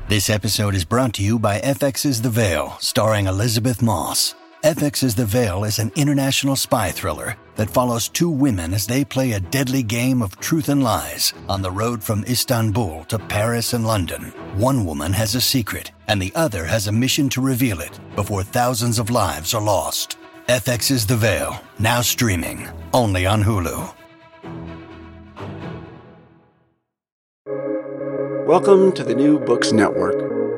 This episode is brought to you by FX's The Veil, starring Elizabeth Moss. FX's The Veil is an international spy thriller that follows two women as they play a deadly game of truth and lies on the road from Istanbul to Paris and London. One woman has a secret, and the other has a mission to reveal it before thousands of lives are lost. FX's The Veil, now streaming, only on Hulu. Welcome to the New Books Network.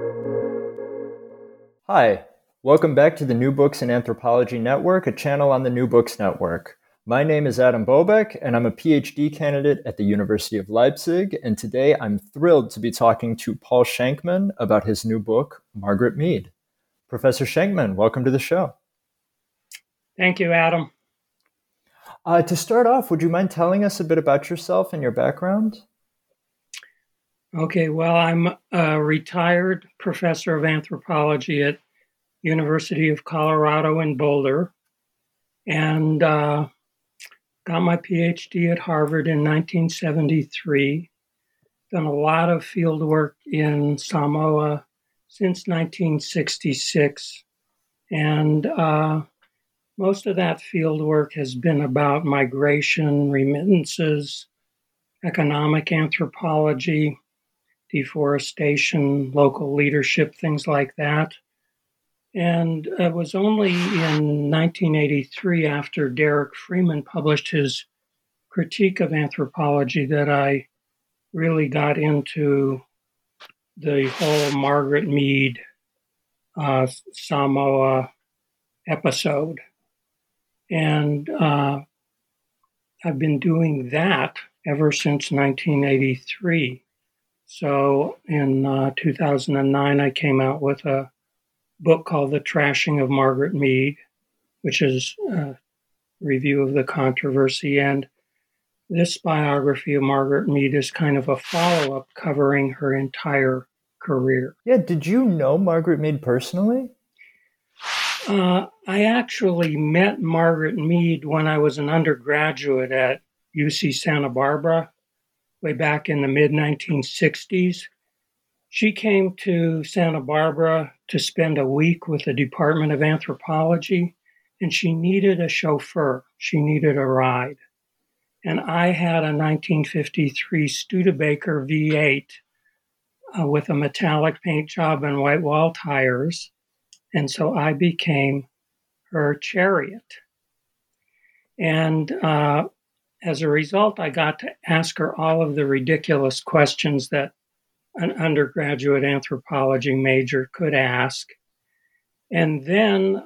Hi, welcome back to the New Books in Anthropology Network, a channel on the New Books Network. My name is Adam Bobeck, and I'm a PhD candidate at the University of Leipzig, and today I'm thrilled to be talking to Paul Shankman about his new book, Margaret Mead. Professor Shankman, welcome to the show. Thank you, Adam. To start off, would you mind telling us a bit about yourself and your background? Okay, well, I'm a retired professor of anthropology at University of Colorado in Boulder, and got my PhD at Harvard in 1973. Done a lot of field work in Samoa since 1966, and most of that field work has been about migration, remittances, economic anthropology, deforestation, local leadership, things like that. And it was only in 1983, after Derek Freeman published his critique of anthropology, that I really got into the whole Margaret Mead Samoa episode. And I've been doing that ever since 1983. So in 2009, I came out with a book called The Trashing of Margaret Mead, which is a review of the controversy. And this biography of Margaret Mead is kind of a follow-up covering her entire career. Yeah, did you know Margaret Mead personally? I actually met Margaret Mead when I was an undergraduate at UC Santa Barbara, way back in the mid-1960s. She came to Santa Barbara to spend a week with the Department of Anthropology, and she needed a chauffeur. She needed a ride. And I had a 1953 Studebaker V8 with a metallic paint job and white wall tires, and so I became her chariot. And as a result, I got to ask her all of the ridiculous questions that an undergraduate anthropology major could ask. And then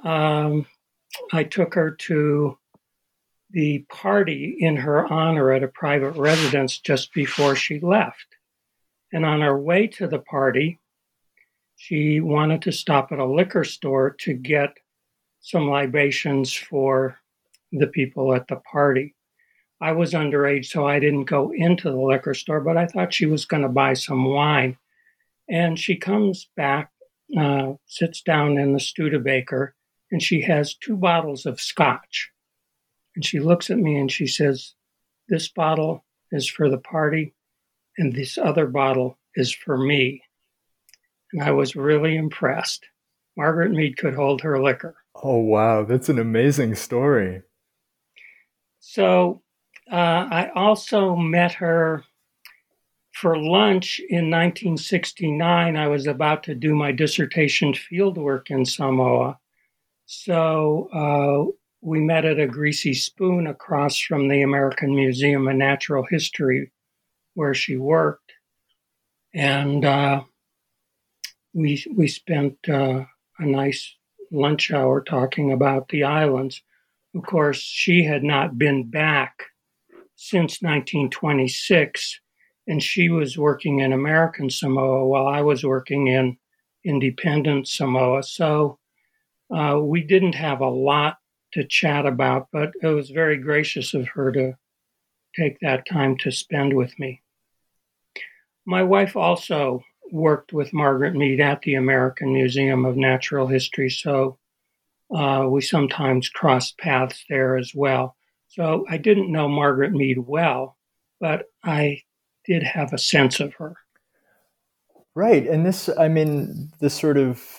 I took her to the party in her honor at a private residence just before she left. And on our way to the party, she wanted to stop at a liquor store to get some libations for the people at the party. I was underage, so I didn't go into the liquor store, but I thought she was going to buy some wine. And she comes back, sits down in the Studebaker, and she has 2 bottles of scotch. And she looks at me and she says, "This bottle is for the party, and this other bottle is for me." And I was really impressed. Margaret Mead could hold her liquor. Oh, wow, that's an amazing story. So I also met her for lunch in 1969. I was about to do my dissertation fieldwork in Samoa. So we met at a Greasy Spoon across from the American Museum of Natural History where she worked. And we spent a nice lunch hour talking about the islands. Of course, she had not been back since 1926, and she was working in American Samoa while I was working in independent Samoa. So we didn't have a lot to chat about, but it was very gracious of her to take that time to spend with me. My wife also worked with Margaret Mead at the American Museum of Natural History, so we sometimes crossed paths there as well. So I didn't know Margaret Mead well, but I did have a sense of her. Right. And this sort of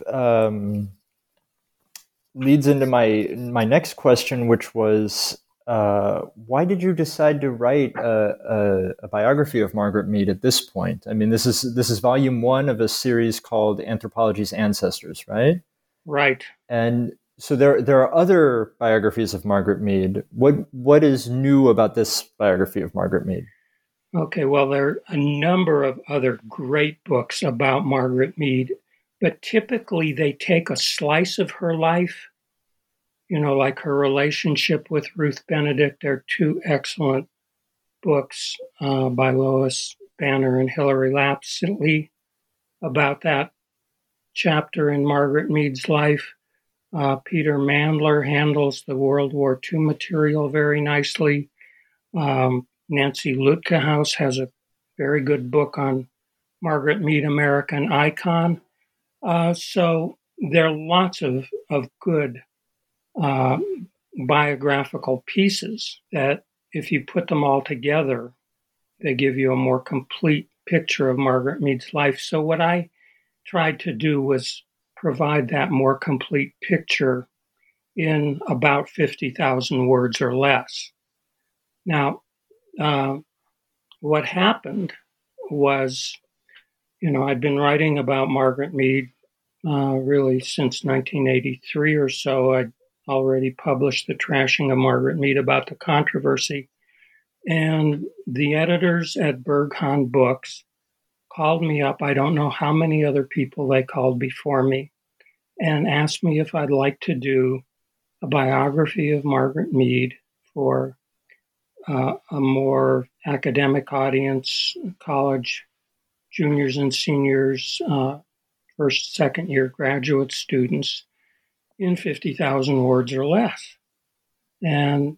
leads into my next question, which was, why did you decide to write a biography of Margaret Mead at this point? I mean, this is volume 1 of a series called Anthropology's Ancestors, right? Right. And so there are other biographies of Margaret Mead. What is new about this biography of Margaret Mead? Okay, well, there are a number of other great books about Margaret Mead, but typically they take a slice of her life, like her relationship with Ruth Benedict. There are 2 excellent books by Lois Banner and Hilary Lapsley about that chapter in Margaret Mead's life. Peter Mandler handles the World War II material very nicely. Nancy Lutkehouse has a very good book on Margaret Mead, American Icon. So there are lots of good biographical pieces that, if you put them all together, they give you a more complete picture of Margaret Mead's life. So what I tried to do was provide that more complete picture in about 50,000 words or less. Now, what happened was, I'd been writing about Margaret Mead really since 1983 or so. I'd already published The Trashing of Margaret Mead about the controversy. And the editors at Berghahn Books called me up. I don't know how many other people they called before me, and asked me if I'd like to do a biography of Margaret Mead for a more academic audience, college juniors and seniors, first, second year graduate students, in 50,000 words or less. And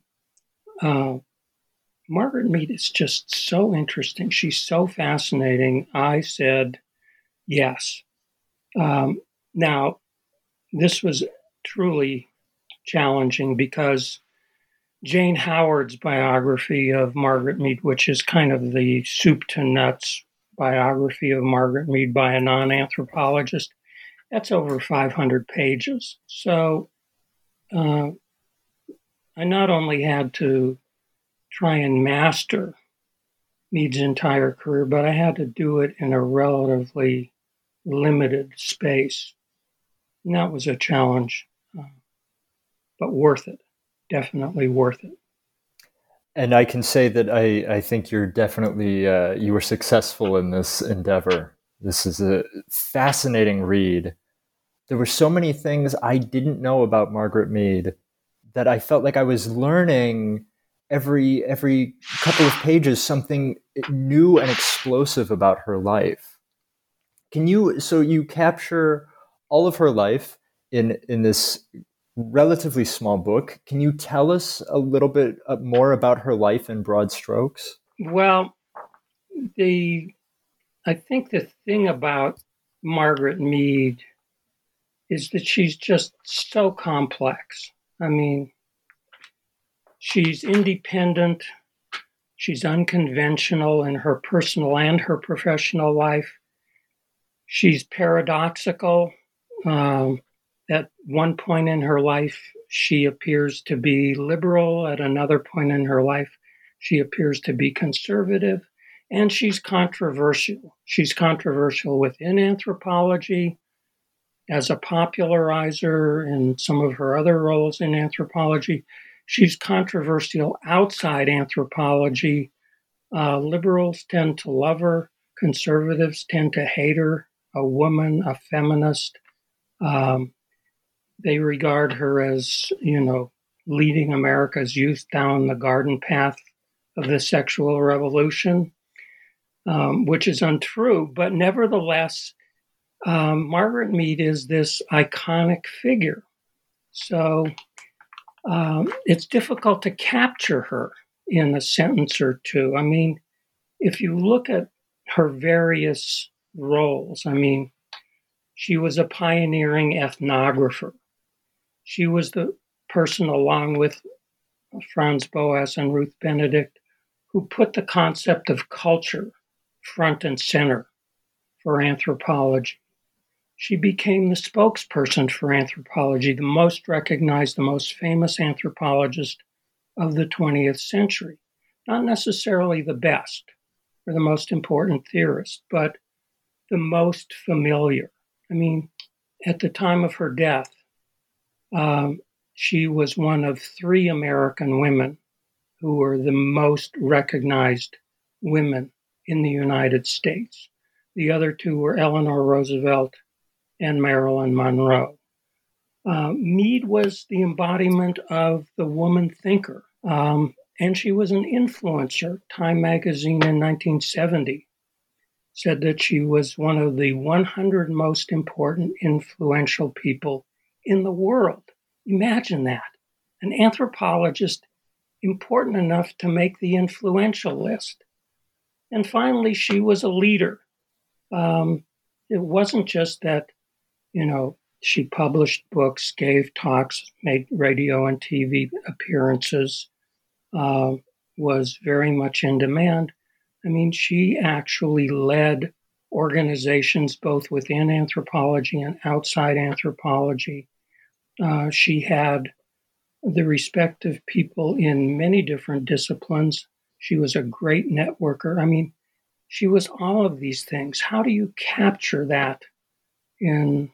Margaret Mead is just so interesting. She's so fascinating. I said yes. Now, this was truly challenging because Jane Howard's biography of Margaret Mead, which is kind of the soup to nuts biography of Margaret Mead by a non-anthropologist, that's over 500 pages. So I not only had to try and master Mead's entire career, but I had to do it in a relatively limited space. And that was a challenge, but worth it. Definitely worth it. And I can say that I think you're definitely, you were successful in this endeavor. This is a fascinating read. There were so many things I didn't know about Margaret Mead that I felt like I was learning every couple of pages something new and explosive about her life. So you capture all of her life in this relatively small book. Can you tell us a little bit more about her life in broad strokes? Well, I think the thing about Margaret Mead is that she's just so complex. I mean, she's independent. She's unconventional in her personal and her professional life. She's paradoxical. At one point in her life, she appears to be liberal. At another point in her life, she appears to be conservative. And she's controversial. She's controversial within anthropology, as a popularizer in some of her other roles in anthropology. She's controversial outside anthropology. Liberals tend to love her. Conservatives tend to hate her. A woman, a feminist. They regard her as, leading America's youth down the garden path of the sexual revolution, which is untrue. But nevertheless, Margaret Mead is this iconic figure. So it's difficult to capture her in a sentence or two. I mean, if you look at her various roles, she was a pioneering ethnographer. She was the person, along with Franz Boas and Ruth Benedict, who put the concept of culture front and center for anthropology. She became the spokesperson for anthropology, the most recognized, the most famous anthropologist of the 20th century. Not necessarily the best or the most important theorist, but the most familiar. I mean, at the time of her death, she was one of 3 American women who were the most recognized women in the United States. The other 2 were Eleanor Roosevelt and Marilyn Monroe. Mead was the embodiment of the woman thinker, and she was an influencer. Time magazine in 1970 said that she was one of the 100 most important influential people in the world. Imagine that. An anthropologist important enough to make the influential list. And finally, she was a leader. It wasn't just that, she published books, gave talks, made radio and TV appearances, was very much in demand. I mean, she actually led organizations both within anthropology and outside anthropology. She had the respect of people in many different disciplines. She was a great networker. I mean, she was all of these things. How do you capture that in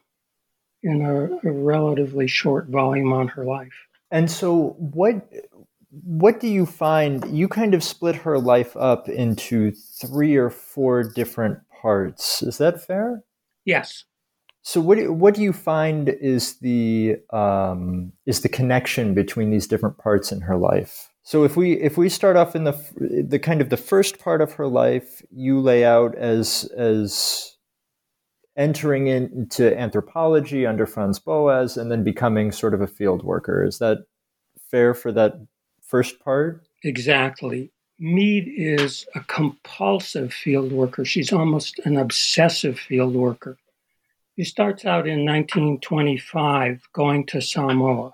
a relatively short volume on her life? And so what do you find? You kind of split her life up into 3 or 4 different parts. Is that fair? Yes. So what do you find is the connection between these different parts in her life? So if we start off in the kind of the first part of her life, you lay out as entering into anthropology under Franz Boas and then becoming sort of a field worker. Is that fair for that first part? Exactly. Mead is a compulsive field worker. She's almost an obsessive field worker. She starts out in 1925 going to Samoa,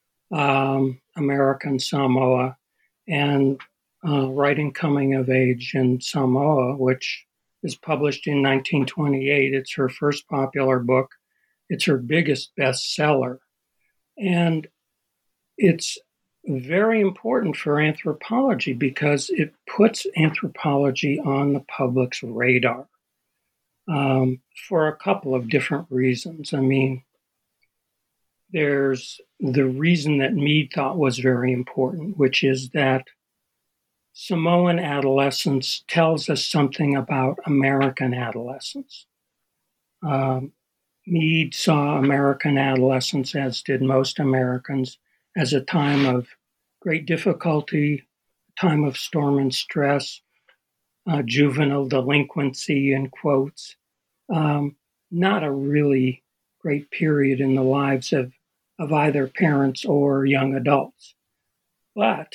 American Samoa, and writing Coming of Age in Samoa, which is published in 1928. It's her first popular book. It's her biggest bestseller. And it's very important for anthropology because it puts anthropology on the public's radar for a couple of different reasons. I mean, there's the reason that Mead thought was very important, which is that Samoan adolescence tells us something about American adolescence. Mead saw American adolescence, as did most Americans, as a time of great difficulty, a time of storm and stress, juvenile delinquency, in quotes. Not a really great period in the lives of either parents or young adults. But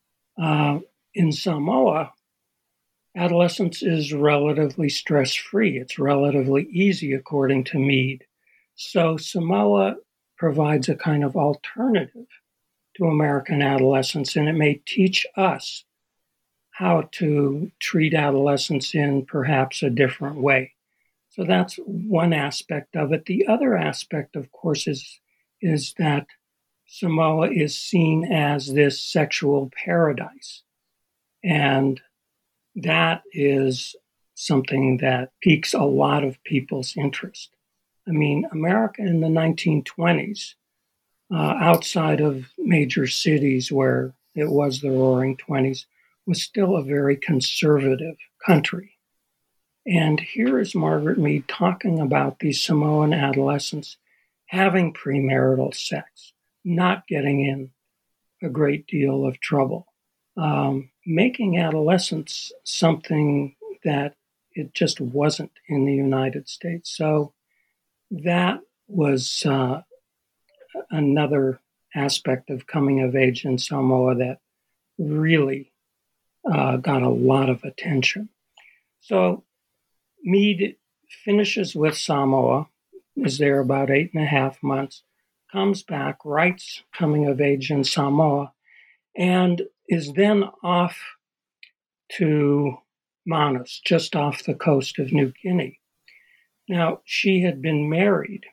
in Samoa, adolescence is relatively stress-free. It's relatively easy, according to Mead. So Samoa provides a kind of alternative to American adolescence, and it may teach us how to treat adolescence in perhaps a different way. So that's one aspect of it. The other aspect, of course, is that Samoa is seen as this sexual paradise. And that is something that piques a lot of people's interest. I mean, America in the 1920s, outside of major cities where it was the Roaring '20s, was still a very conservative country. And here is Margaret Mead talking about these Samoan adolescents having premarital sex, not getting in a great deal of trouble, making adolescence something that it just wasn't in the United States. So that was another aspect of coming of age in Samoa that really got a lot of attention. So Mead finishes with Samoa, is there about 8.5 months, comes back, writes Coming of Age in Samoa, and is then off to Manus, just off the coast of New Guinea. Now, she had been married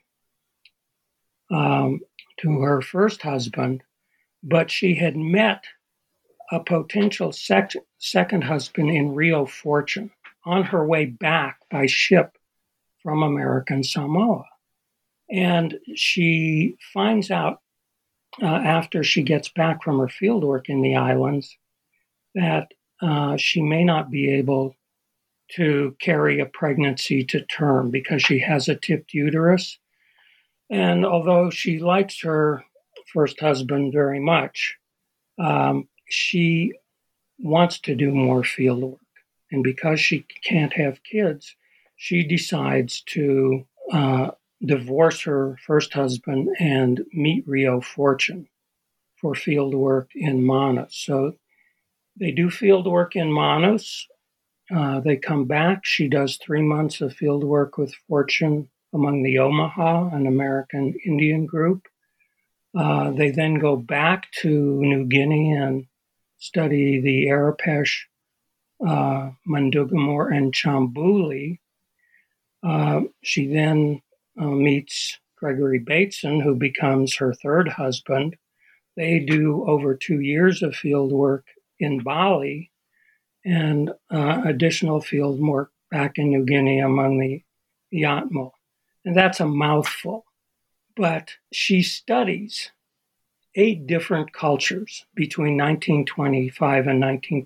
to her first husband, but she had met a potential second husband in Rio Fortune on her way back by ship from American Samoa. And she finds out after she gets back from her fieldwork in the islands that she may not be able to carry a pregnancy to term because she has a tipped uterus. And although she likes her first husband very much, she wants to do more field work. And because she can't have kids, she decides to divorce her first husband and meet Rio Fortune for field work in Manus. So they do field work in Manus. They come back. She does 3 months of field work with Fortune among the Omaha, an American Indian group. They then go back to New Guinea and study the Arapesh, Mundugamor, and Chambuli. She then meets Gregory Bateson, who becomes her third husband. They do over 2 years of field work in Bali and additional field work back in New Guinea among the Yatmo. And that's a mouthful. But she studies 8 different cultures between 1925 and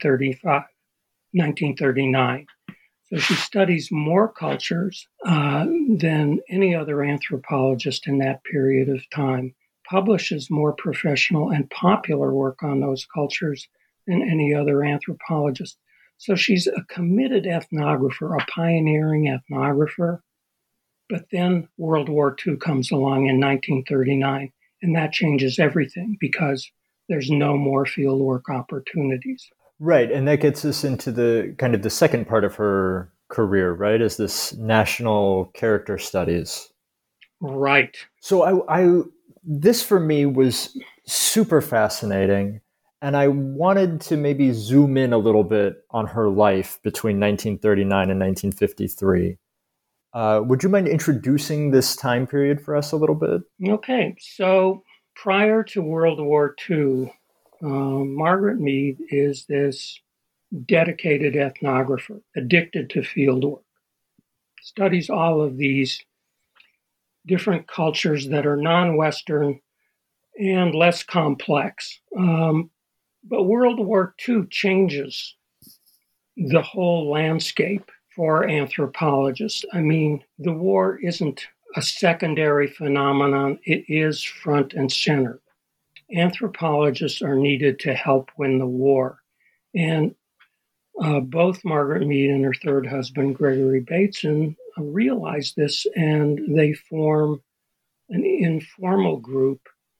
1939. So she studies more cultures than any other anthropologist in that period of time, publishes more professional and popular work on those cultures than any other anthropologist. So she's a committed ethnographer, a pioneering ethnographer. But then World War II comes along in 1939, and that changes everything because there's no more fieldwork opportunities. Right, and that gets us into the kind of the second part of her career, right? Is this national character studies? Right. So I this for me was super fascinating, and I wanted to maybe zoom in a little bit on her life between 1939 and 1953. Would you mind introducing this time period for us a little bit? Okay, so prior to World War II, Margaret Mead is this dedicated ethnographer, addicted to fieldwork, studies all of these different cultures that are non-Western and less complex. But World War II changes the whole landscape for anthropologists. I mean, the war isn't a secondary phenomenon, it is front and center. Anthropologists are needed to help win the war. And both Margaret Mead and her third husband, Gregory Bateson, realize this, and they form an informal group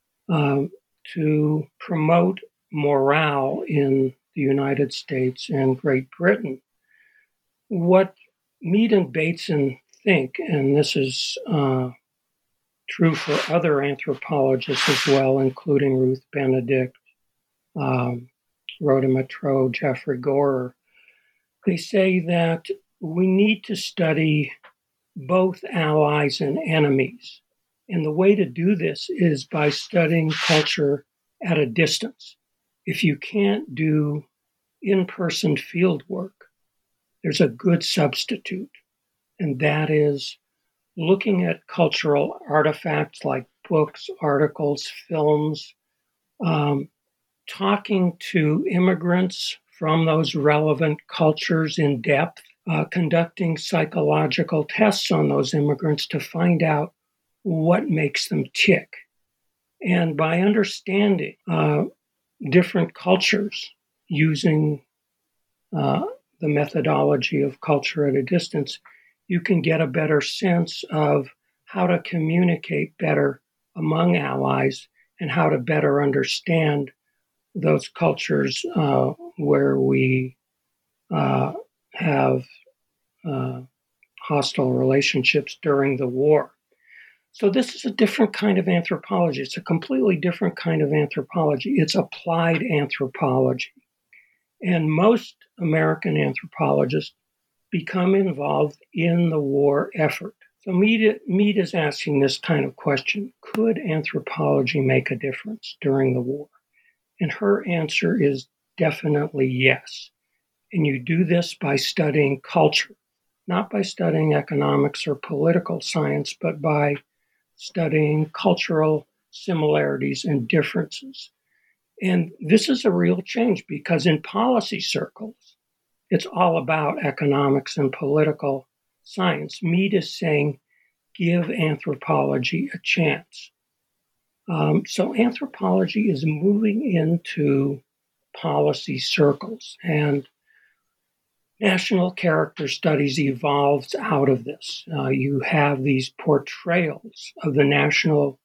to promote morale in the United States and Great Britain. What Mead and Bateson think, and this is true for other anthropologists as well, including Ruth Benedict, Rhoda Matreau, Jeffrey Gorer, they say that we need to study both allies and enemies. And the way to do this is by studying culture at a distance. If you can't do in-person field work, there's a good substitute, and that is looking at cultural artifacts like books, articles, films, talking to immigrants from those relevant cultures in depth, conducting psychological tests on those immigrants to find out what makes them tick. And by understanding different cultures using the methodology of culture at a distance, you can get a better sense of how to communicate better among allies and how to better understand those cultures where we have hostile relationships during the war. So this is a different kind of anthropology. It's a completely different kind of anthropology. It's applied anthropology. And most American anthropologists become involved in the war effort. So Mead is asking this kind of question: could anthropology make a difference during the war? And her answer is definitely yes. And you do this by studying culture, not by studying economics or political science, but by studying cultural similarities and differences. And this is a real change because in policy circles, it's all about economics and political science. Mead is saying, give anthropology a chance. So anthropology is moving into policy circles, and national character studies evolves out of this. You have these portrayals of the national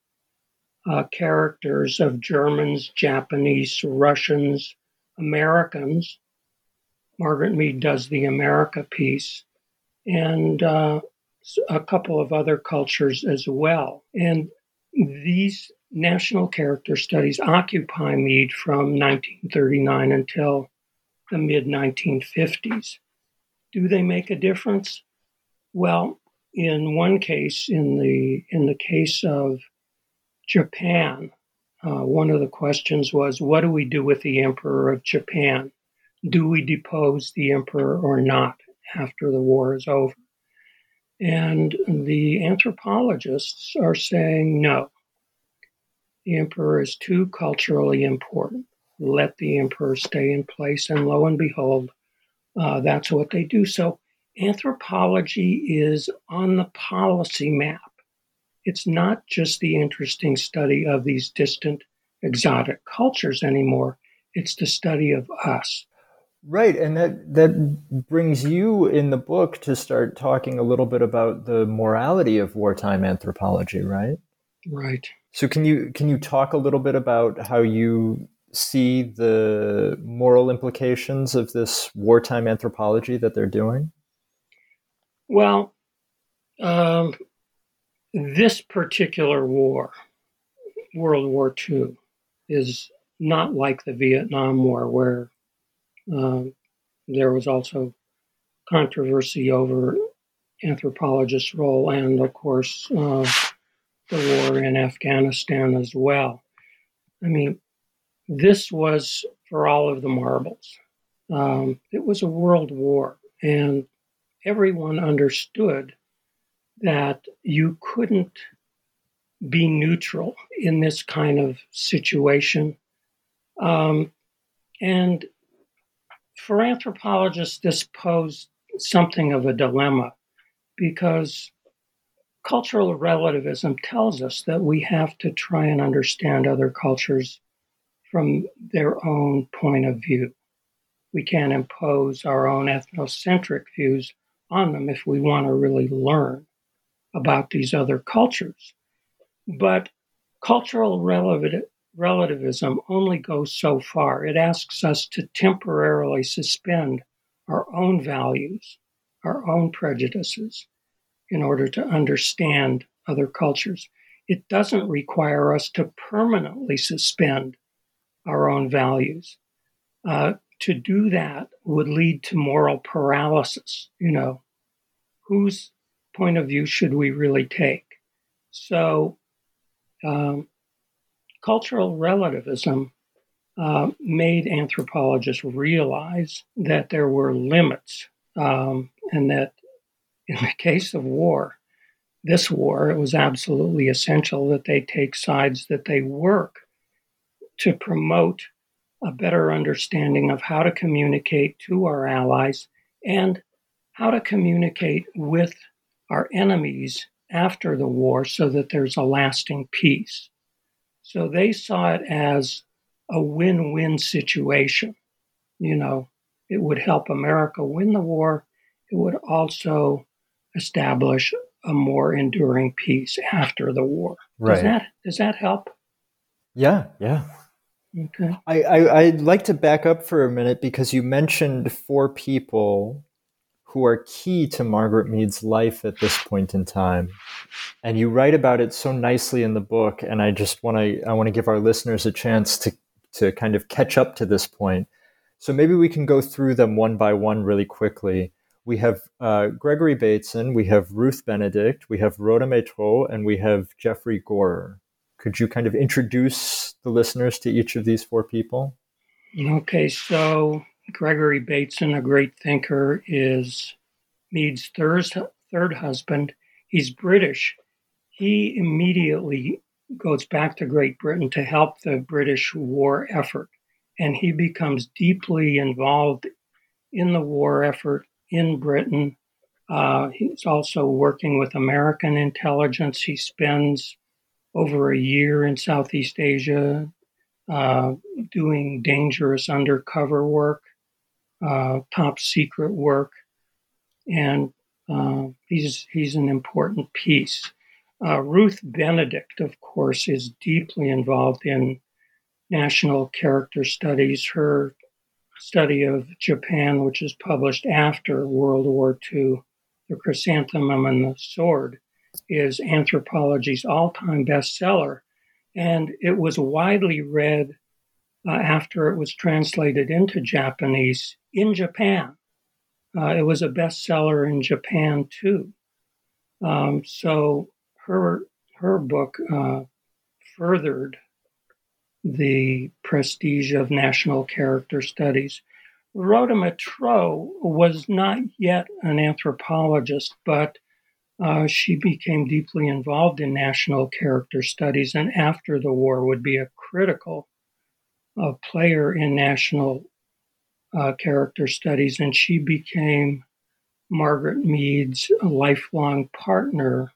characters of Germans, Japanese, Russians, Americans. Margaret Mead does the America piece, and a couple of other cultures as well. And these national character studies occupy Mead from 1939 until the mid-1950s. Do they make a difference? Well, in one case, in the case of Japan, one of the questions was, what do we do with the Emperor of Japan? Do we depose the emperor or not after the war is over? And the anthropologists are saying no. The emperor is too culturally important. Let the emperor stay in place. And lo and behold, that's what they do. So anthropology is on the policy map. It's not just the interesting study of these distant, exotic cultures anymore. It's the study of us. Right, and that brings you in the book to start talking a little bit about the morality of wartime anthropology, right? Right. So can you talk a little bit about how you see the moral implications of this wartime anthropology that they're doing? Well, this particular war, World War II, is not like the Vietnam War, where there was also controversy over anthropologists' role and, of course, the war in Afghanistan as well. I mean, this was for all of the marbles. It was a world war, and everyone understood that you couldn't be neutral in this kind of situation. And for anthropologists, this posed something of a dilemma because cultural relativism tells us that we have to try and understand other cultures from their own point of view. We can't impose our own ethnocentric views on them if we want to really learn about these other cultures. But cultural relativism only goes so far. It asks us to temporarily suspend our own values, our own prejudices, in order to understand other cultures. It doesn't require us to permanently suspend our own values. To do that would lead to moral paralysis. Whose point of view should we really take? So cultural relativism made anthropologists realize that there were limits, and that in the case of war, this war, it was absolutely essential that they take sides, that they work to promote a better understanding of how to communicate to our allies and how to communicate with our enemies after the war so that there's a lasting peace. So they saw it as a win-win situation. It would help America win the war. It would also establish a more enduring peace after the war. Right. Does that help? Yeah. Okay. I'd like to back up for a minute because you mentioned 4 people who are key to Margaret Mead's life at this point in time. And you write about it so nicely in the book, and I want to give our listeners a chance to kind of catch up to this point. So maybe we can go through them one by one really quickly. We have Gregory Bateson, we have Ruth Benedict, we have Rhoda Métraux, and we have Jeffrey Gorer. Could you kind of introduce the listeners to each of these four people? Okay, so Gregory Bateson, a great thinker, is Mead's third husband. He's British. He immediately goes back to Great Britain to help the British war effort, and he becomes deeply involved in the war effort in Britain. He's also working with American intelligence. He spends over a year in Southeast Asia doing dangerous undercover work, top secret work, and he's an important piece. Ruth Benedict, of course, is deeply involved in national character studies. Her study of Japan, which is published after World War II, The Chrysanthemum and the Sword, is Anthropology's all-time bestseller. And it was widely read after it was translated into Japanese in Japan. It was a bestseller in Japan, too. So her book furthered the prestige of national character studies. Rhoda Métraux was not yet an anthropologist, but she became deeply involved in national character studies, and after the war would be a critical player in national character studies, and she became Margaret Mead's lifelong partner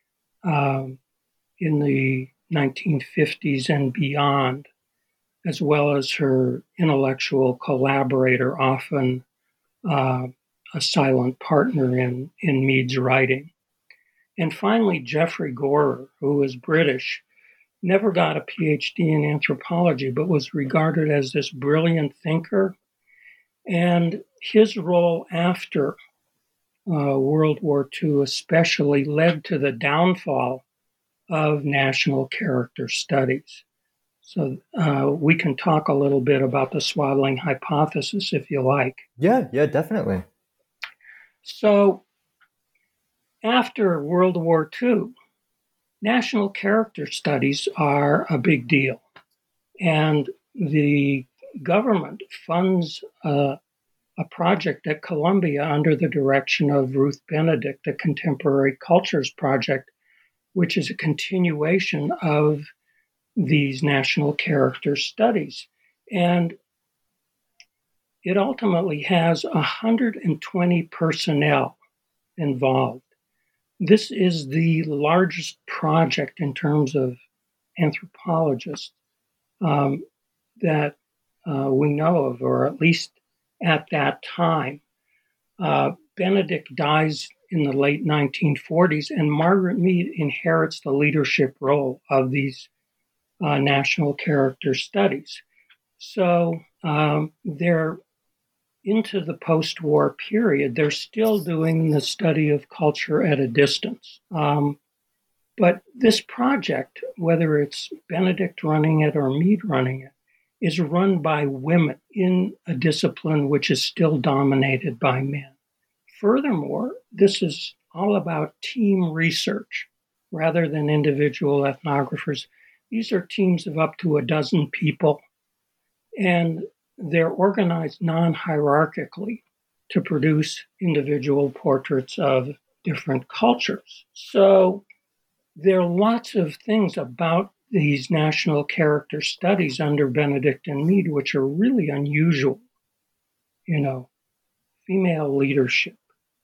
in the 1950s and beyond, as well as her intellectual collaborator, often a silent partner in Mead's writing. And finally, Jeffrey Gorer, who was British, never got a PhD in anthropology, but was regarded as this brilliant thinker. And his role after World War II especially led to the downfall of national character studies. So we can talk a little bit about the swaddling hypothesis if you like. Yeah, definitely. So after World War II, national character studies are a big deal. And the government funds a project at Columbia under the direction of Ruth Benedict, the Contemporary Cultures Project, which is a continuation of these national character studies. And it ultimately has 120 personnel involved. This is the largest project in terms of anthropologists that we know of, or at least at that time. Benedict dies in the late 1940s, and Margaret Mead inherits the leadership role of these national character studies. So they're into the post-war period. They're still doing the study of culture at a distance. But this project, whether it's Benedict running it or Mead running it, is run by women in a discipline which is still dominated by men. Furthermore, this is all about team research rather than individual ethnographers. These are teams of up to a dozen people, and they're organized non-hierarchically to produce individual portraits of different cultures. So there are lots of things about these national character studies under Benedict and Mead which are really unusual. You know, female leadership,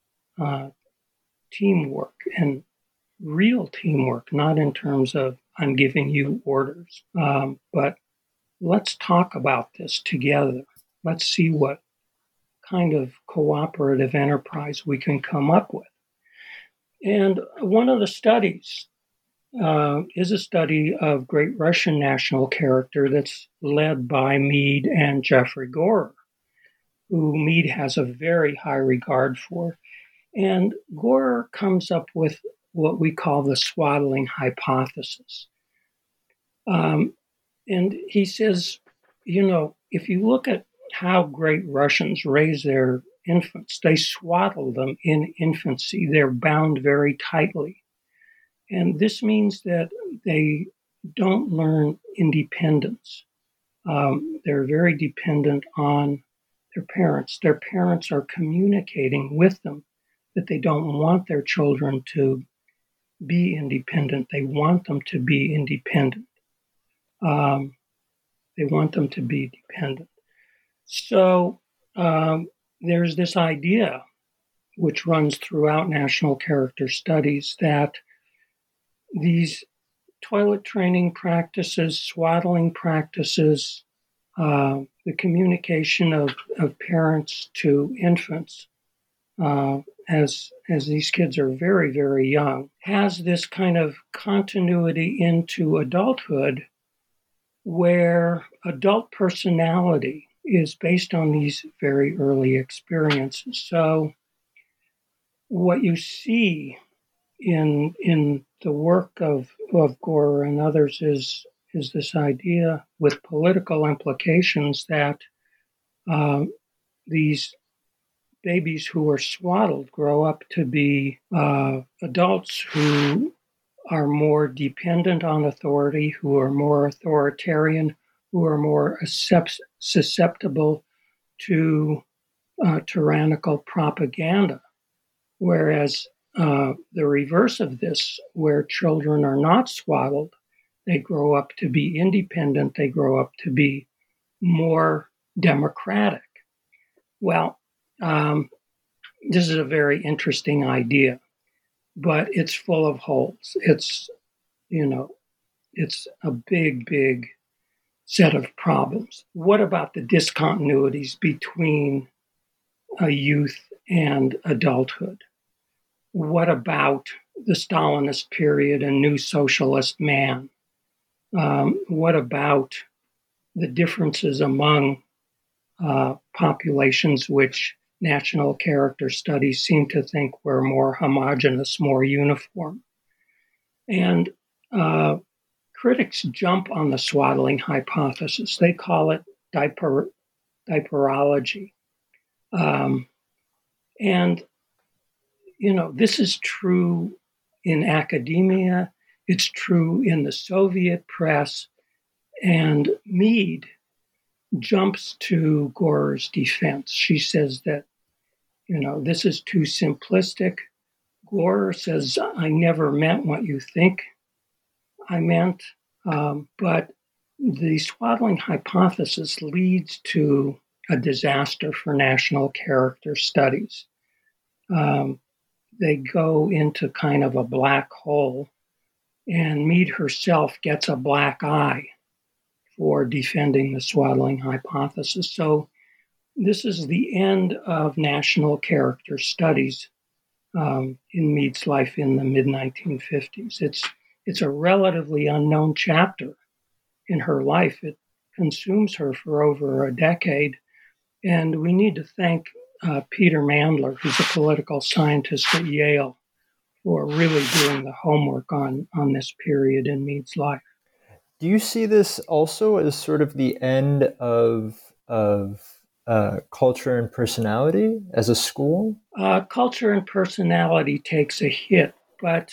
teamwork, and real teamwork, not in terms of I'm giving you orders, but let's talk about this together. Let's see what kind of cooperative enterprise we can come up with. And one of the studies is a study of Great Russian national character that's led by Mead and Jeffrey Gorer, who Mead has a very high regard for. And Gorer comes up with what we call the swaddling hypothesis. And he says, you know, if you look at how great Russians raise their infants. They swaddle them in infancy. They're bound very tightly. And this means that they don't learn independence. They're very dependent on their parents. Their parents are communicating with them that they don't want their children to be independent. They want them to be independent. They want them to be dependent. So there's this idea, which runs throughout national character studies, that these toilet training practices, swaddling practices, the communication of parents to infants as these kids are very, very young, has this kind of continuity into adulthood where adult personality is based on these very early experiences. So what you see in the work of Gore and others is this idea with political implications that these babies who are swaddled grow up to be adults who are more dependent on authority, who are more authoritarian, who are more susceptible to tyrannical propaganda. Whereas the reverse of this, where children are not swaddled, they grow up to be independent, they grow up to be more democratic. Well, this is a very interesting idea, but it's full of holes. It's a big, big set of problems. What about the discontinuities between a youth and adulthood? What about the Stalinist period and New Socialist Man? What about the differences among populations which national character studies seem to think were more homogeneous, more uniform? And critics jump on the swaddling hypothesis. They call it diaperology. And this is true in academia, it's true in the Soviet press, and Mead jumps to Gore's defense. She says that, this is too simplistic. Gore says, I never meant what you think I meant, but the swaddling hypothesis leads to a disaster for national character studies. They go into kind of a black hole, and Mead herself gets a black eye for defending the swaddling hypothesis. So this is the end of national character studies in Mead's life in the mid-1950s. It's a relatively unknown chapter in her life. It consumes her for over a decade, and we need to thank Peter Mandler, who's a political scientist at Yale, for really doing the homework on this period in Mead's life. Do you see this also as sort of the end of culture and personality as a school? Culture and personality takes a hit, but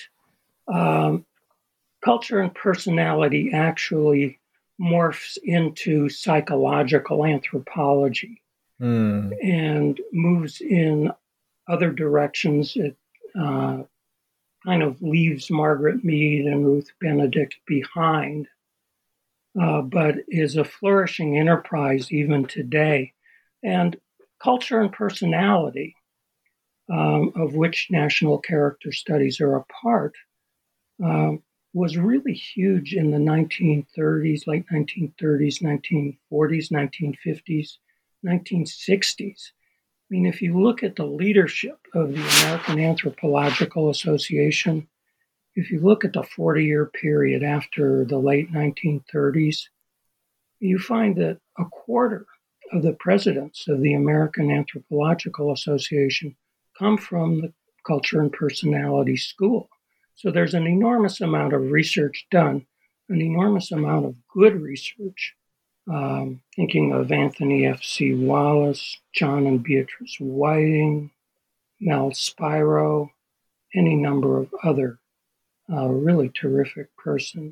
culture and personality actually morphs into psychological anthropology. And moves in other directions. It kind of leaves Margaret Mead and Ruth Benedict behind, but is a flourishing enterprise even today. And culture and personality, of which national character studies are a part, was really huge in the 1930s, late 1930s, 1940s, 1950s, 1960s. I mean, if you look at the leadership of the American Anthropological Association, if you look at the 40-year period after the late 1930s, you find that a quarter of the presidents of the American Anthropological Association come from the Culture and Personality School. So there's an enormous amount of research done, an enormous amount of good research thinking of Anthony F.C. Wallace, John and Beatrice Whiting, Mel Spiro, any number of other really terrific persons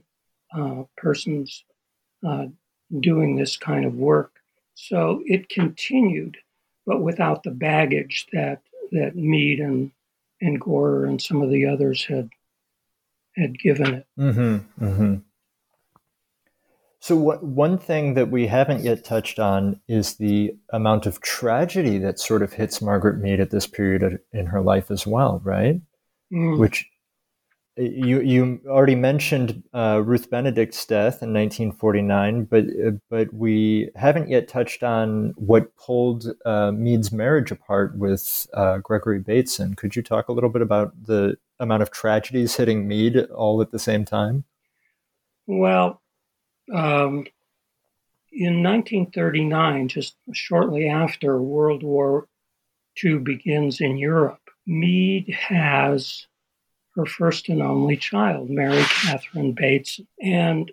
doing this kind of work. So it continued, but without the baggage that Mead and Gorer and some of the others had given it. Mm-hmm, mm-hmm. So one thing that we haven't yet touched on is the amount of tragedy that sort of hits Margaret Mead at this period in her life as well, right? Which you already mentioned Ruth Benedict's death in 1949, but we haven't yet touched on what pulled Mead's marriage apart with Gregory Bateson. Could you talk a little bit about the amount of tragedies hitting Mead all at the same time? Well, in 1939, just shortly after World War II begins in Europe, Mead has her first and only child, Mary Catherine Bateson. And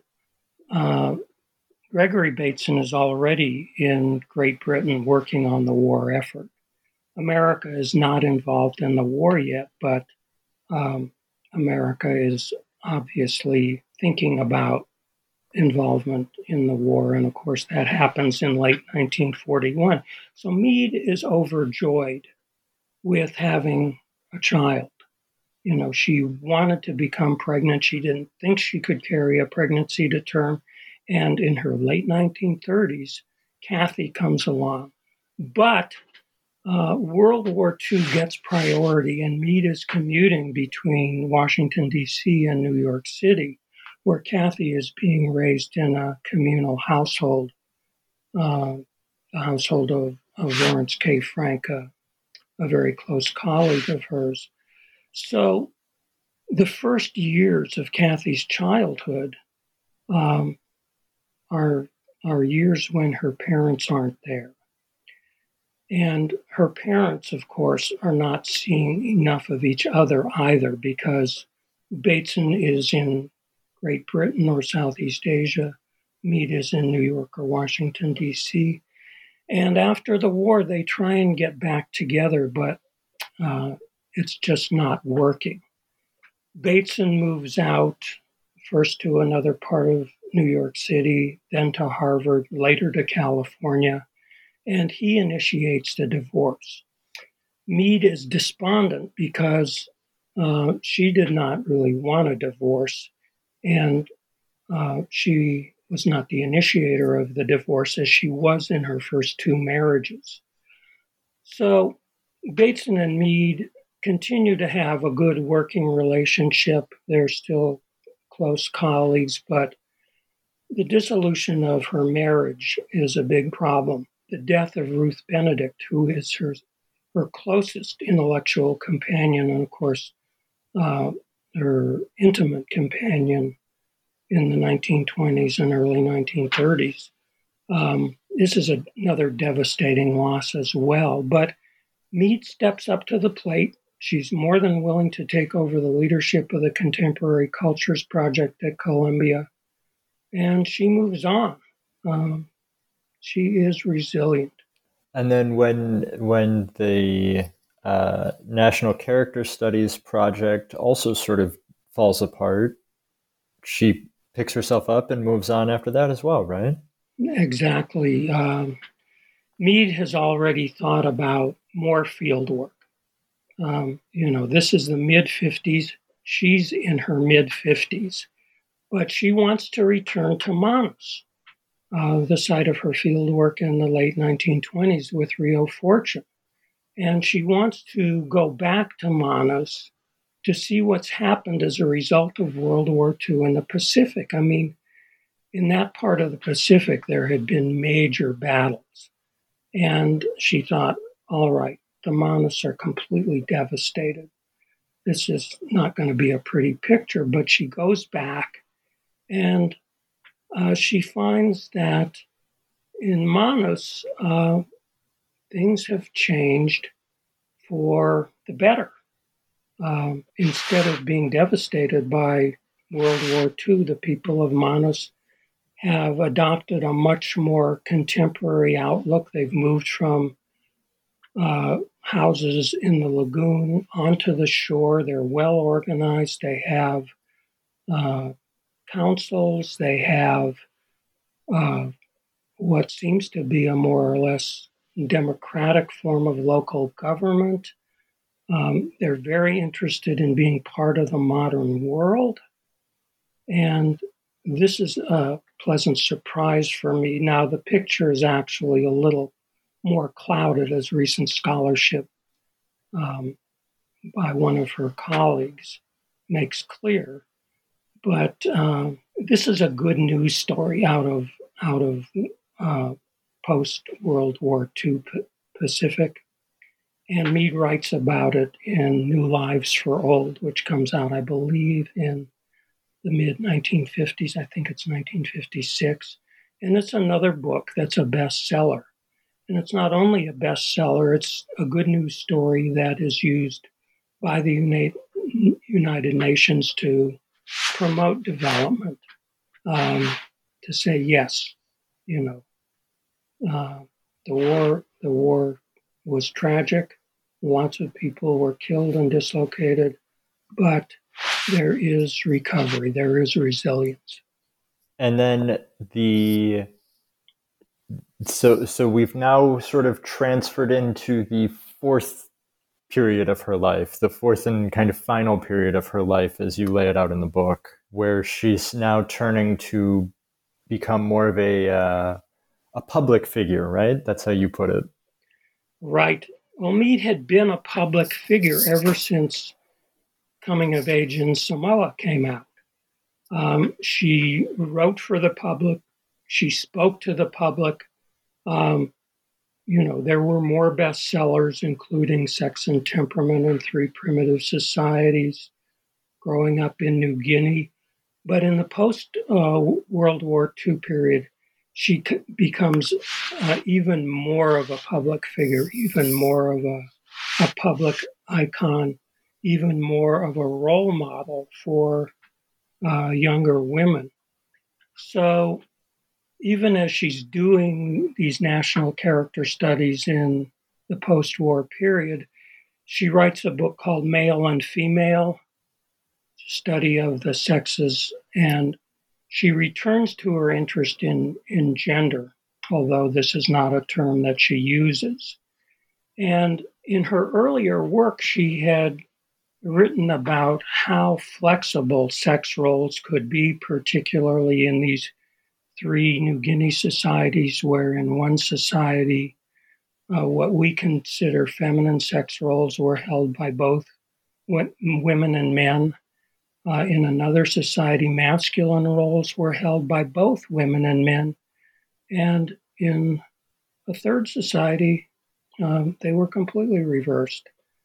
Gregory Bateson is already in Great Britain working on the war effort. America is not involved in the war yet, but America is obviously thinking about involvement in the war. And of course, that happens in late 1941. So Mead is overjoyed with having a child. You know, she wanted to become pregnant. She didn't think she could carry a pregnancy to term. And in her late 1930s, Kathy comes along. But World War II gets priority, and Mead is commuting between Washington, D.C. and New York City, where Kathy is being raised in a communal household, the household of Lawrence K. Frank, a very close colleague of hers. So the first years of Kathy's childhood are years when her parents aren't there. And her parents, of course, are not seeing enough of each other either, because Bateson is in Great Britain or Southeast Asia. Mead is in New York or Washington, D.C. And after the war, they try and get back together, but it's just not working. Bateson moves out first to another part of New York City, then to Harvard, later to California, and he initiates the divorce. Mead is despondent because she did not really want a divorce, and she was not the initiator of the divorce as she was in her first two marriages. So Bateson and Mead continue to have a good working relationship. They're still close colleagues, but the dissolution of her marriage is a big problem. The death of Ruth Benedict, who is her closest intellectual companion, and of course, her intimate companion in the 1920s and early 1930s. This is another devastating loss as well. But Mead steps up to the plate. She's more than willing to take over the leadership of the Contemporary Cultures Project at Columbia, and she moves on. She is resilient. And then when the National Character Studies Project also sort of falls apart, she picks herself up and moves on after that as well, right? Exactly. Mead has already thought about more field work. This is the mid-50s. She's in her mid-50s, but she wants to return to Manos, the site of her field work in the late 1920s with Rio Fortune. And she wants to go back to Manos to see what's happened as a result of World War II in the Pacific. I mean, in that part of the Pacific, there had been major battles. And she thought, all right, the Manos are completely devastated. This is not going to be a pretty picture, but she goes back and she finds that in Manos, things have changed for the better. Instead of being devastated by World War II, the people of Manos have adopted a much more contemporary outlook. They've moved from houses in the lagoon onto the shore. They're well organized. They have councils. They have what seems to be a more or less democratic form of local government. They're very interested in being part of the modern world. And this is a pleasant surprise for me. Now, the picture is actually a little more clouded, as recent scholarship by one of her colleagues makes clear. But this is a good news story out of post-World War II Pacific. And Mead writes about it in New Lives for Old, which comes out, I believe, in the mid-1950s. I think it's 1956. And it's another book that's a bestseller. And it's not only a bestseller, it's a good news story that is used by the United Nations to promote development, to say, yes, the war was tragic. Lots of people were killed and dislocated, but there is recovery, there is resilience. And then so we've now sort of transferred into the fourth period of her life, the fourth and kind of final period of her life, as you lay it out in the book, where she's now turning to become more of a public figure, right? That's how you put it. Right. Well, Mead had been a public figure ever since Coming of Age in Samoa came out. She wrote for the public. She spoke to the public. There were more bestsellers, including Sex and Temperament and Three Primitive Societies, Growing Up in New Guinea. But in the post-World War II period, she becomes even more of a public figure, even more of a public icon, even more of a role model for younger women. So even as she's doing these national character studies in the post-war period, she writes a book called Male and Female, Study of the Sexes, and she returns to her interest in gender, although this is not a term that she uses. And in her earlier work, she had written about how flexible sex roles could be, particularly in these three New Guinea societies, where in one society, what we consider feminine sex roles were held by both women and men. In another society, masculine roles were held by both women and men. And in a third society, they were completely reversed.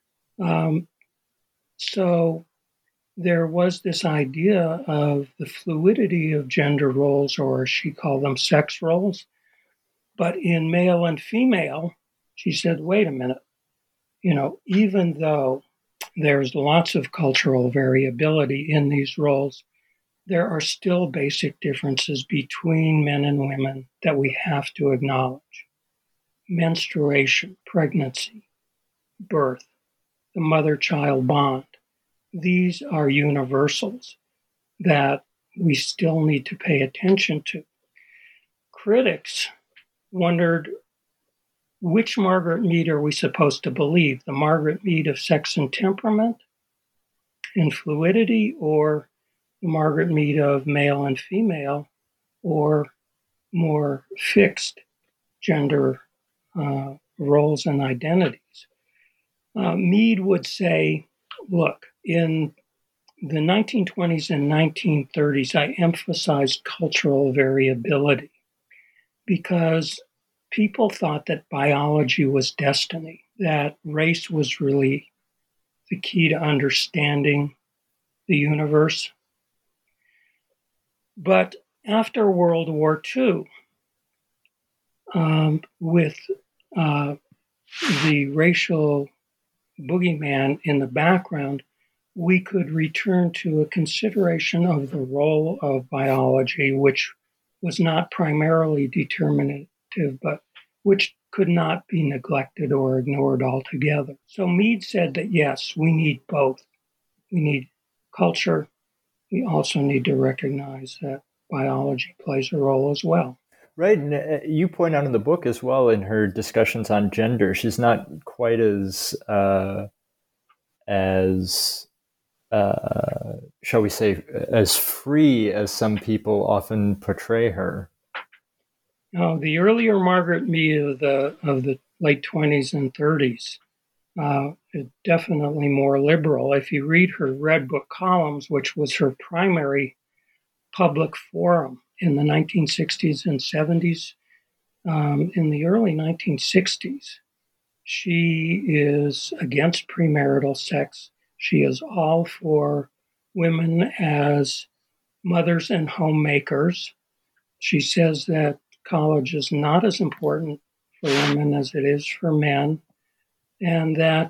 So there was this idea of the fluidity of gender roles, or as she called them, sex roles. But in Male and Female, she said, wait a minute, even though there's lots of cultural variability in these roles, there are still basic differences between men and women that we have to acknowledge. Menstruation, pregnancy, birth, the mother-child bond. These are universals that we still need to pay attention to. Critics wondered, which Margaret Mead are we supposed to believe? The Margaret Mead of Sex and Temperament and Fluidity, or the Margaret Mead of Male and Female, or more fixed gender roles and identities? Mead would say, look, in the 1920s and 1930s, I emphasized cultural variability because people thought that biology was destiny, that race was really the key to understanding the universe. But after World War II, with the racial boogeyman in the background, we could return to a consideration of the role of biology, which was not primarily determinative, but which could not be neglected or ignored altogether. So Mead said that, yes, we need both. We need culture. We also need to recognize that biology plays a role as well. Right, and you point out in the book as well in her discussions on gender, she's not quite shall we say, as free as some people often portray her. The earlier Margaret Mead of the late 20s and 30s is definitely more liberal. If you read her Red Book columns, which was her primary public forum in the 1960s and 70s, in the early 1960s, she is against premarital sex. She is all for women as mothers and homemakers. She says that college is not as important for women as it is for men, and that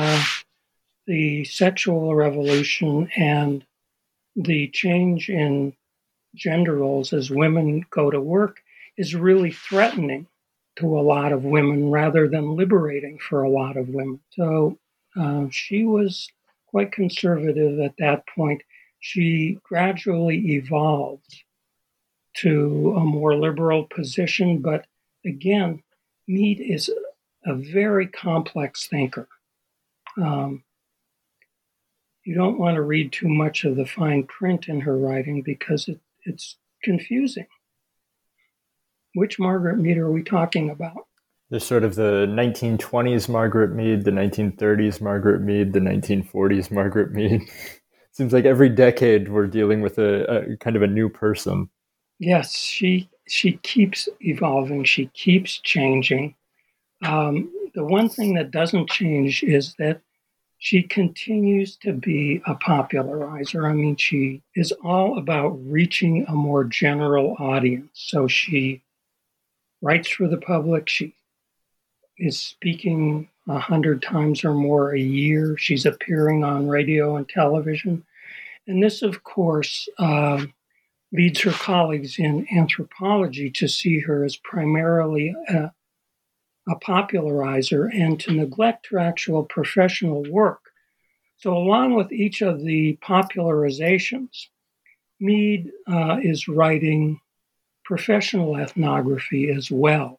the sexual revolution and the change in gender roles as women go to work is really threatening to a lot of women rather than liberating for a lot of women. So she was quite conservative at that point. She gradually evolved to a more liberal position, but again, Mead is a very complex thinker. You don't want to read too much of the fine print in her writing because it's confusing. Which Margaret Mead are we talking about? There's sort of the 1920s Margaret Mead, the 1930s Margaret Mead, the 1940s Margaret Mead. Seems like every decade we're dealing with a kind of a new person. Yes, she keeps evolving. She keeps changing. The one thing that doesn't change is that she continues to be a popularizer. I mean, she is all about reaching a more general audience. So she writes for the public. She is speaking 100 times or more a year. She's appearing on radio and television. And this, of course, leads her colleagues in anthropology to see her as primarily a popularizer and to neglect her actual professional work. So along with each of the popularizations, Mead is writing professional ethnography as well.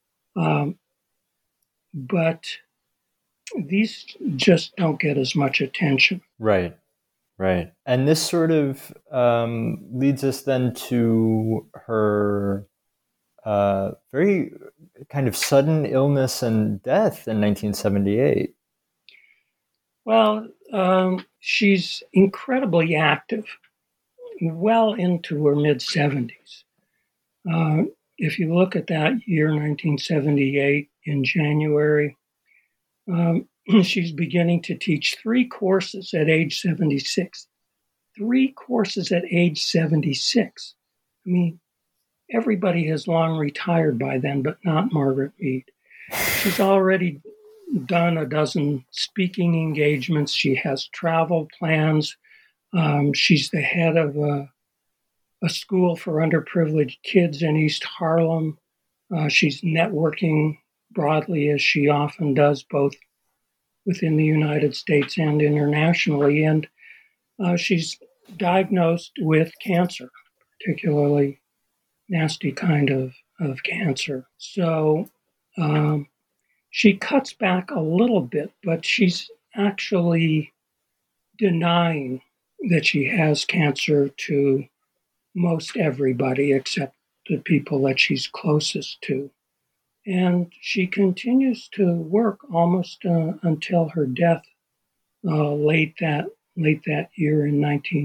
But these just don't get as much attention. Right. And this sort of leads us then to her very kind of sudden illness and death in 1978. Well, she's incredibly active, well into her mid-70s. If you look at that year, 1978, in January, she's beginning to teach 3 courses at age 76. 3 courses at age 76. I mean, everybody has long retired by then, but not Margaret Mead. She's already done a dozen speaking engagements. She has travel plans. She's the head of a school for underprivileged kids in East Harlem. She's networking broadly, as she often does, both within the United States and internationally. And she's diagnosed with cancer, particularly nasty kind of cancer. So she cuts back a little bit, but she's actually denying that she has cancer to most everybody except the people that she's closest to. And she continues to work almost until her death late that year in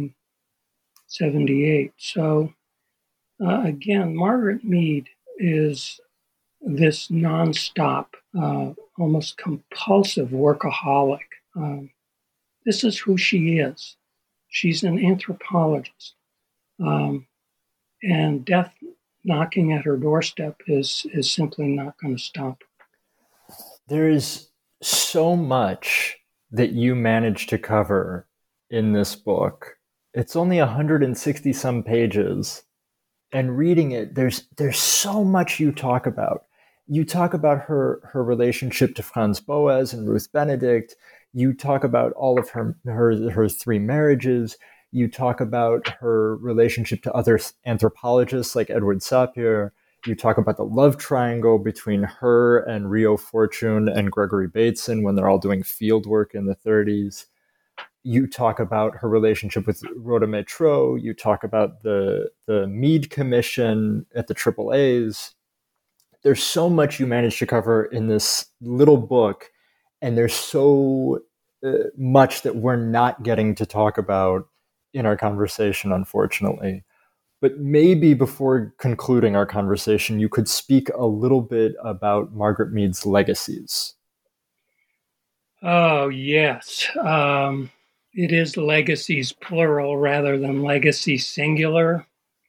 1978. So again, Margaret Mead is this nonstop, almost compulsive workaholic. This is who she is. She's an anthropologist. And death knocking at her doorstep is simply not going to stop her. There is so much that you managed to cover in this book. It's only 160 some pages. and reading it, there's so much you talk about. You talk about her relationship to Franz Boas and Ruth Benedict. You talk about all of her three marriages. You talk about her relationship to other anthropologists like Edward Sapir. You talk about the love triangle between her and Rio Fortune and Gregory Bateson when they're all doing field work in the 30s. You talk about her relationship with Rhoda Metro. You talk about the Mead Commission at the AAAs. There's so much you managed to cover in this little book, and there's so much that we're not getting to talk about in our conversation, unfortunately. But maybe before concluding our conversation, you could speak a little bit about Margaret Mead's legacies. Oh, yes. It is legacies plural rather than legacy singular.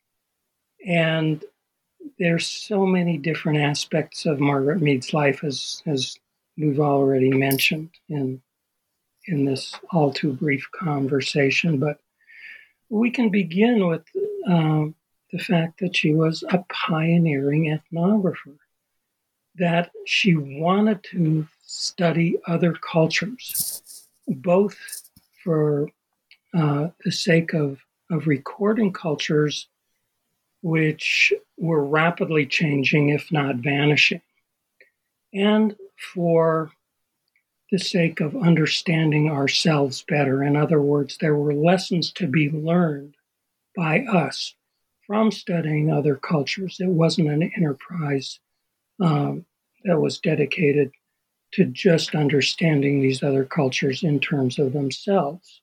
And there's so many different aspects of Margaret Mead's life, as we've already mentioned in this all too brief conversation. But we can begin with the fact that she was a pioneering ethnographer, that she wanted to study other cultures, both for the sake of recording cultures which were rapidly changing, if not vanishing, and for the sake of understanding ourselves better. In other words, there were lessons to be learned by us from studying other cultures. It wasn't an enterprise that was dedicated to just understanding these other cultures in terms of themselves.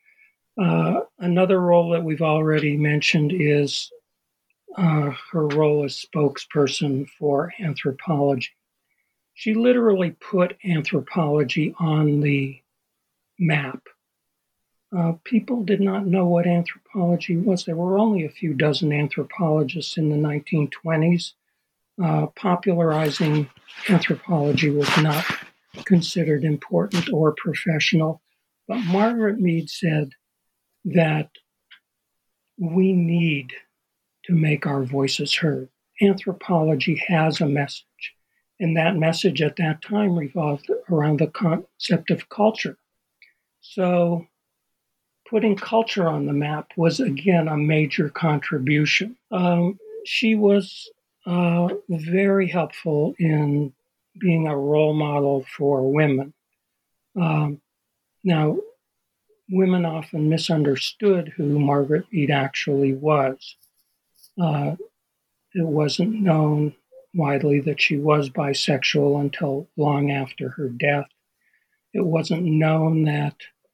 Another role that we've already mentioned is her role as spokesperson for anthropology. She literally put anthropology on the map. People did not know what anthropology was. There were only a few dozen anthropologists in the 1920s. Popularizing anthropology was not considered important or professional. But Margaret Mead said that we need to make our voices heard. Anthropology has a message, and that message at that time revolved around the concept of culture. So putting culture on the map was, again, a major contribution. She was very helpful in being a role model for women. Now, women often misunderstood who Margaret Mead actually was. It wasn't known widely that she was bisexual until long after her death. It wasn't known that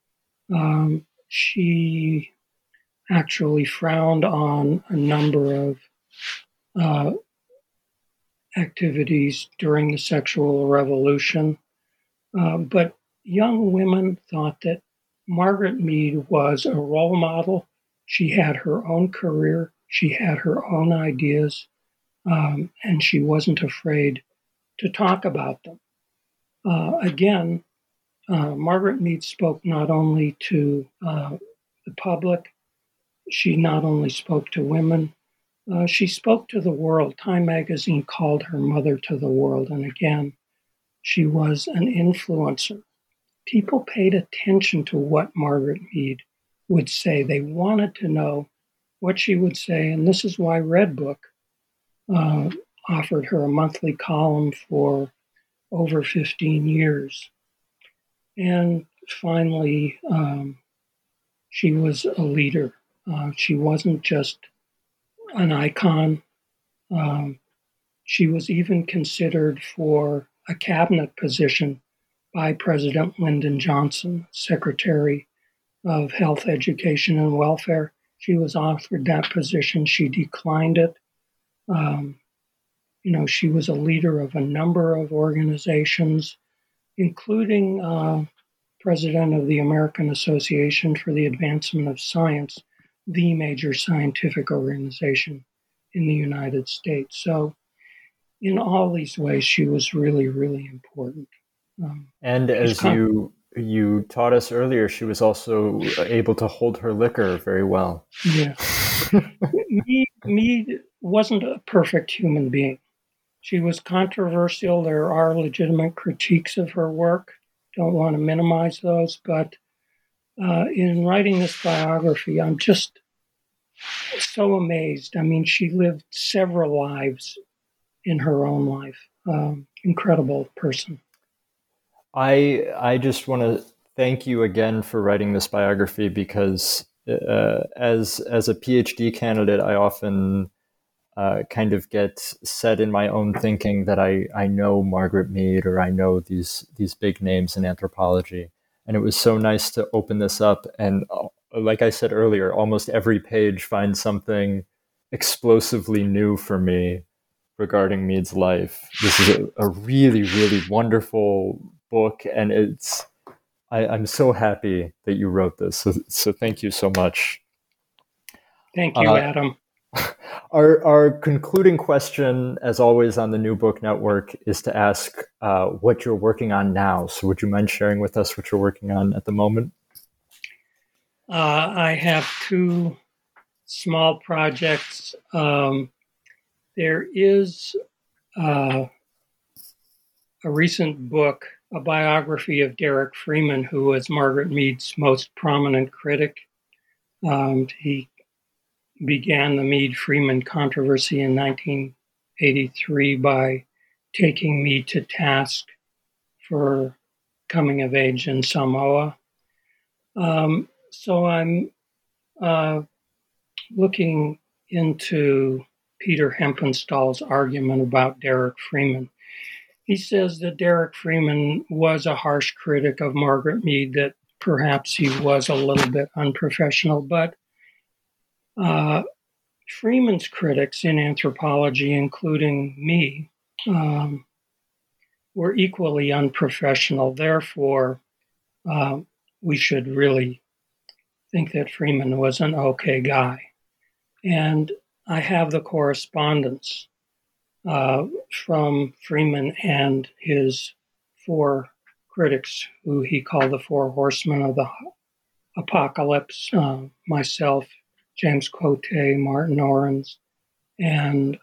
she actually frowned on a number of activities during the sexual revolution. But young women thought that Margaret Mead was a role model. She had her own career. She had her own ideas, and she wasn't afraid to talk about them. Again, Margaret Mead spoke not only to the public, she not only spoke to women, she spoke to the world. Time magazine called her mother to the world, and again, she was an influencer. People paid attention to what Margaret Mead would say. They wanted to know what she would say, and this is why Redbook offered her a monthly column for over 15 years. And finally, she was a leader. She wasn't just an icon. She was even considered for a cabinet position by President Lyndon Johnson, Secretary of Health, Education, and Welfare. She was offered that position. She declined it. She was a leader of a number of organizations, including president of the American Association for the Advancement of Science, the major scientific organization in the United States. So in all these ways, she was really, really important. And as you you taught us earlier, she was also able to hold her liquor very well. Yeah. Mead wasn't a perfect human being. She was controversial. There are legitimate critiques of her work. Don't want to minimize those, but in writing this biography, I'm just so amazed. I mean, she lived several lives in her own life. Incredible person. I just want to thank you again for writing this biography, because as a PhD candidate, I often kind of get set in my own thinking that I know Margaret Mead, or I know these big names in anthropology. And it was so nice to open this up. And like I said earlier, almost every page finds something explosively new for me regarding Mead's life. This is a really, really wonderful book. And I'm so happy that you wrote this. So thank you so much. Thank you, Adam. Our concluding question, as always on the New Book Network, is to ask what you're working on now. So would you mind sharing with us what you're working on at the moment? I have two small projects. There is a recent book, a biography of Derek Freeman, who was Margaret Mead's most prominent critic. He began the Mead-Freeman controversy in 1983 by taking Mead to task for coming of age in Samoa. So I'm looking into Peter Hempenstall's argument about Derek Freeman. He says that Derek Freeman was a harsh critic of Margaret Mead, that perhaps he was a little bit unprofessional, but Freeman's critics in anthropology, including me, were equally unprofessional. Therefore, we should really think that Freeman was an okay guy. And I have the correspondence from Freeman and his four critics, who he called the Four Horsemen of the Apocalypse, myself, James Cote, Martin Orens, and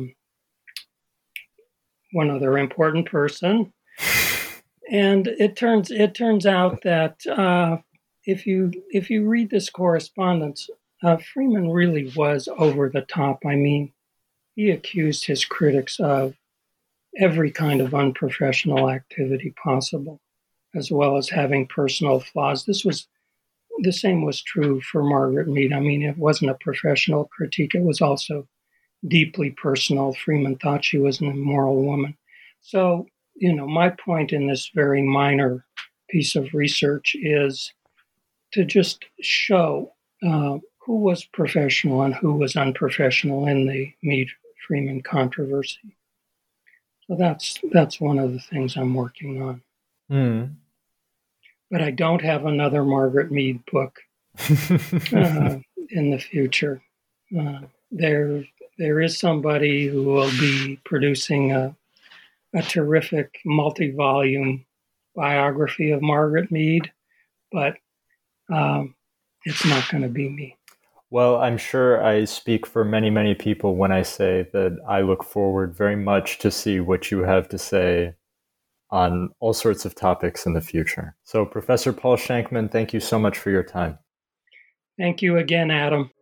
one other important person. And it turns out that if you read this correspondence, Freeman really was over the top. I mean, he accused his critics of every kind of unprofessional activity possible, as well as having personal flaws. The same was true for Margaret Mead. I mean, it wasn't a professional critique. It was also deeply personal. Freeman thought she was an immoral woman. So, my point in this very minor piece of research is to just show who was professional and who was unprofessional in the Mead-Freeman controversy. So that's one of the things I'm working on. Mm. But I don't have another Margaret Mead book in the future. There is somebody who will be producing a terrific multi-volume biography of Margaret Mead, but it's not going to be me. Well, I'm sure I speak for many, many people when I say that I look forward very much to see what you have to say on all sorts of topics in the future. So, Professor Paul Shankman, thank you so much for your time. Thank you again, Adam.